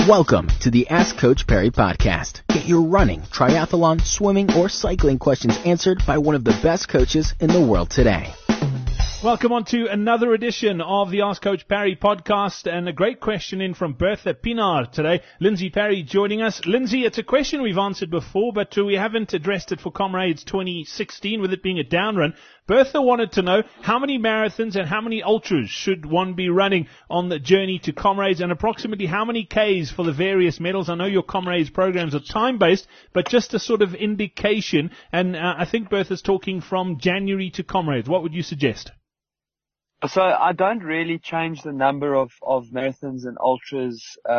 Welcome to the Ask Coach Perry podcast. Get your running, triathlon, swimming, or cycling questions answered by one of the best coaches in the world today. Welcome on to another edition of the Ask Coach Perry podcast, and a great question in from Bertha Pinar today. Lindsay Perry joining us. Lindsay, it's a question we've answered before, but we haven't addressed it for Comrades 2016 with it being a down run. Bertha wanted to know how many marathons and how many ultras should one be running on the journey to Comrades, and approximately how many Ks for the various medals. I know your Comrades programs are time-based, but just a sort of indication, and I think Bertha's talking from January to Comrades. What would you suggest? So I don't really change the number of marathons and ultras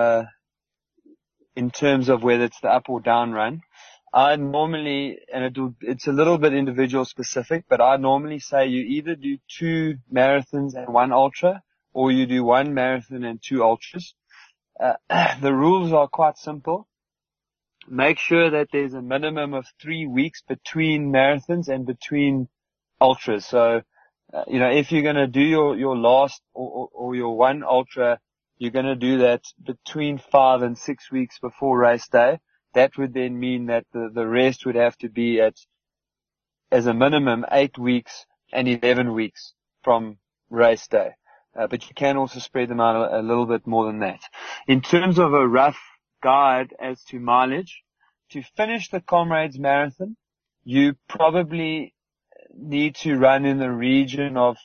in terms of whether it's the up or down run. I normally, and it's a little bit individual specific, but I normally say you either do 2 marathons and 1 ultra, or you do 1 marathon and 2 ultras. The rules are quite simple. Make sure that there's a minimum of 3 weeks between marathons and between ultras. So, if you're going to do your last or your 1 ultra, you're going to do that between 5 and 6 weeks before race day. That would then mean that the rest would have to be as a minimum 8 weeks and 11 weeks from race day. But you can also spread them out a little bit more than that. In terms of a rough guide as to mileage, to finish the Comrades Marathon, you probably need to run in the region of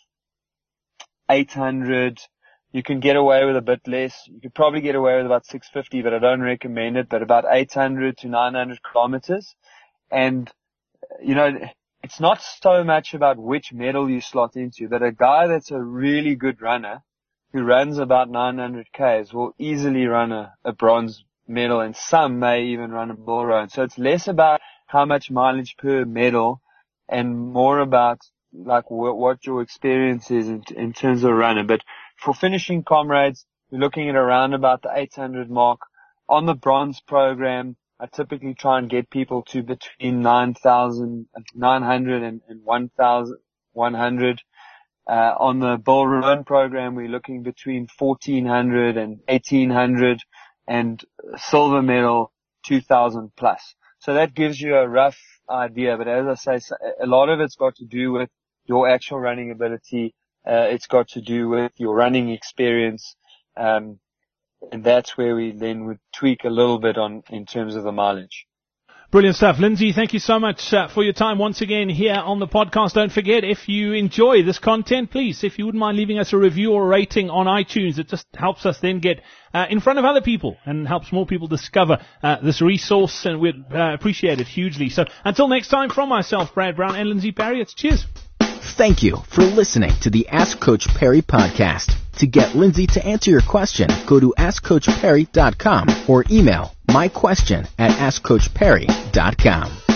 800. You can get away with a bit less. You could probably get away with about 650, but I don't recommend it, but about 800 to 900 kilometers. And, it's not so much about which medal you slot into, but a guy that's a really good runner who runs about 900 Ks will easily run a bronze medal, and some may even run a bull run. So it's less about how much mileage per medal and more about like what your experience is in terms of running. But for finishing Comrades, you're looking at around about the 800 mark. On the bronze program, I typically try and get people to between 9,900 and 1,100. On the bull run program, we're looking between 1,400 and 1,800, and silver medal 2,000 plus. So that gives you a rough idea, but as I say, a lot of it's got to do with your actual running ability. It's got to do with your running experience, and that's where we then would tweak a little bit in terms of the mileage. Brilliant stuff. Lindsay, thank you so much for your time once again here on the podcast. Don't forget, if you enjoy this content, please, if you wouldn't mind leaving us a review or a rating on iTunes, it just helps us then get in front of other people and helps more people discover this resource, and we'd appreciate it hugely. So until next time, from myself, Brad Brown, and Lindsay Perry, it's cheers. Thank you for listening to the Ask Coach Perry podcast. To get Lindsay to answer your question, go to AskCoachPerry.com or email myquestion@AskCoachPerry.com.